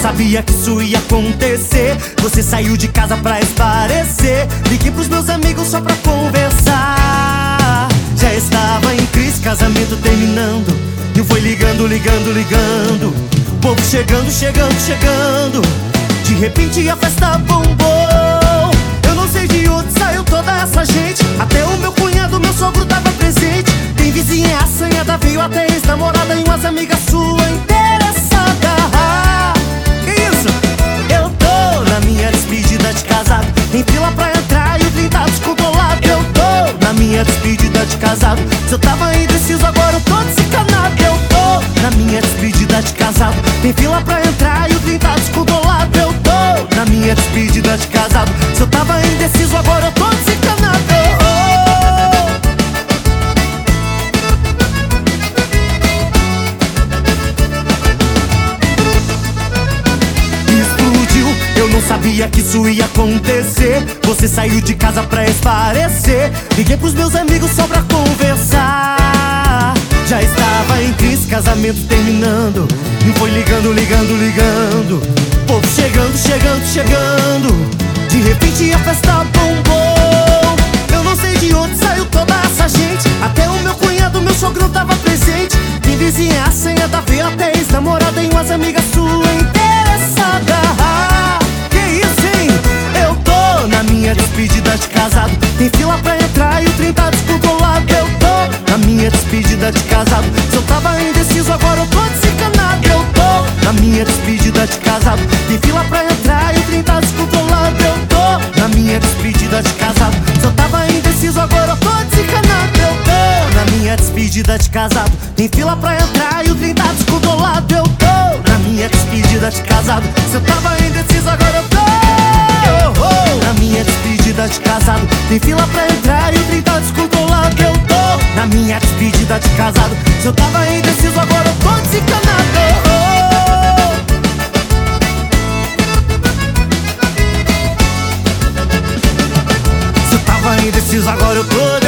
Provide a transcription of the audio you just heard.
sabia que isso ia acontecer. Você saiu de casa pra esparecer. Liguei pros meus amigos só pra conversar. Já estava em crise, casamento terminando. E foi ligando, ligando, ligando. Povo chegando, chegando, chegando. De repente a festa bombou. Eu não sei de onde saiu toda essa gente. Até o meu cunhado, meu sogro tava presente. Tem vizinha assanhada, veio até ex-namorada e umas amigas sua interessada. Que isso? Eu tô na minha despedida de casado. Tem fila pra entrar e o trem tá descontrolado. Eu tô na minha despedida de casado. Se eu tava indeciso, agora eu tô desencanado. Eu tô na minha despedida de casado. Tem fila pra entrar e o trem tá descontrolado. Eu tô na minha despedida de casado. Se eu tava indeciso, agora eu tô desencanado. Explodiu, eu não sabia que isso ia acontecer. Você saiu de casa pra esparecer. Liguei pros meus amigos só pra conversar. Já estava em crise, casamento terminando. E foi ligando, ligando, ligando. Povo chegando, chegando, chegando. De repente a festa bombou. Eu não sei de onde saiu toda essa gente. Até o meu cunhado, meu sogro tava presente. Tem vizinha assanhada, veio até ex-namorada e umas amigas sua interessada. Que isso, hein? Eu tô na minha despedida de casado. Tem fila pra entrar e o trem tá descontrolado. Eu tô na minha despedida de casado. Se eu tava indeciso, agora eu tô desencanado. Eu tô na minha despedida de casado. Tem fila pra entrar e o trem tá descontrolado. Eu tô na minha despedida de casado. Se eu tava indeciso, agora eu tô desencanado. Eu tô na minha despedida de casado. Tem fila pra entrar e o trem tá descontrolado. Eu tô na minha despedida de casado. Se eu tava indeciso, agora eu tô na minha despedida de casado. Tem fila pra entrar e o trem tá descontrolado. Eu tô na minha despedida de casado. Se eu tava indeciso, agora eu tô desencanado. Se eu tava indeciso, agora eu tô